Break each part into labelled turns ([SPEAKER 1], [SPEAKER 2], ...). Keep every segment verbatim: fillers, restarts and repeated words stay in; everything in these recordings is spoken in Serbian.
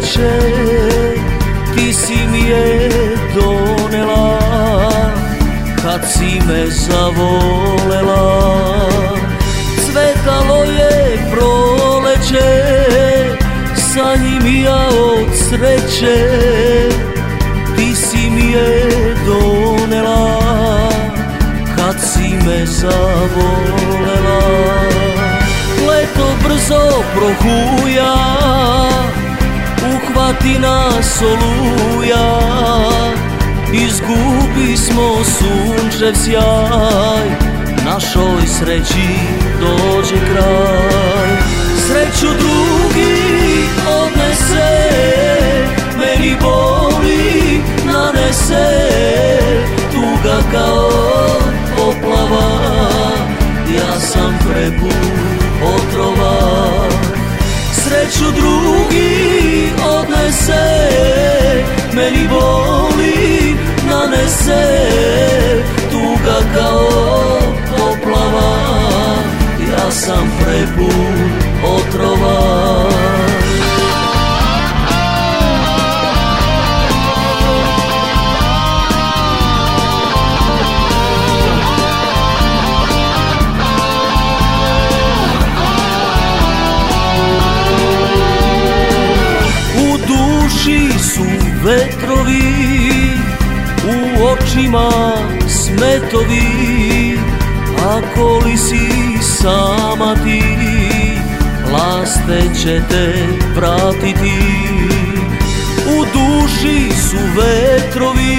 [SPEAKER 1] sreće ti si mi je donela kad si me zavolela. Cvetalo je proleće, sa njim ja od sreće ti si mi je donela kad si me zavolela. Leto brzo prohuja, uhvati nas oluja, izgubi smo sunčev sjaj, našoj sreći dođe kraj. Sreću drugi odnese, meni boli nanese, tuga kao poplava, ja sam prepun otrova. Sreću drugi odnese, meni boli nanese, tuga kao poplava, ja sam prepun otrova. Su vetrovi, u očima smetovi, ako li si sama ti, laste će te pratiti. U duši su vetrovi,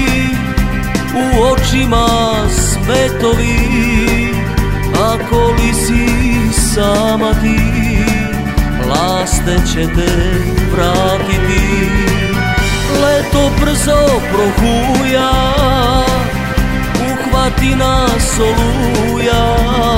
[SPEAKER 1] u očima smetovi, ako li si sama ti, laste će te pratiti. Leto brzo prohuja, uhvati nas oluja,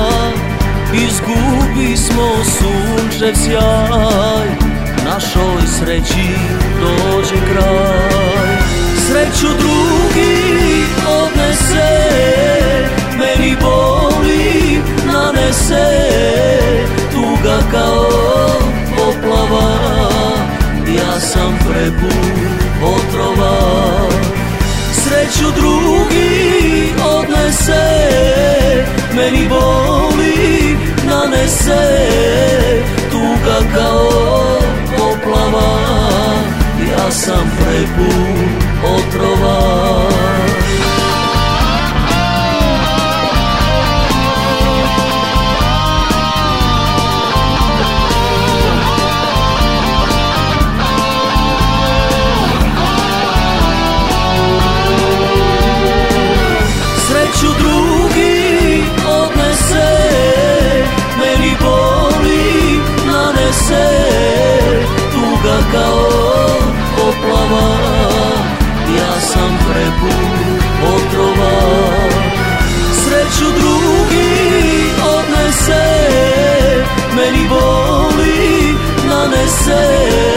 [SPEAKER 1] izgubi smo sunčev sjaj, našoj sreći dođe kraj. Sreću drugi odnese, meni boli nanese, tuga kao poplava, ja sam prepun otrova. Sreću drugi odnese, meni boli nanese, tuga kao poplava, ja sam prepun otrova. Sreću drugi odnese, meni boli nanese, tuga kao poplava, ja sam prepun otrova. Sreću drugi odnese, meni boli nanese,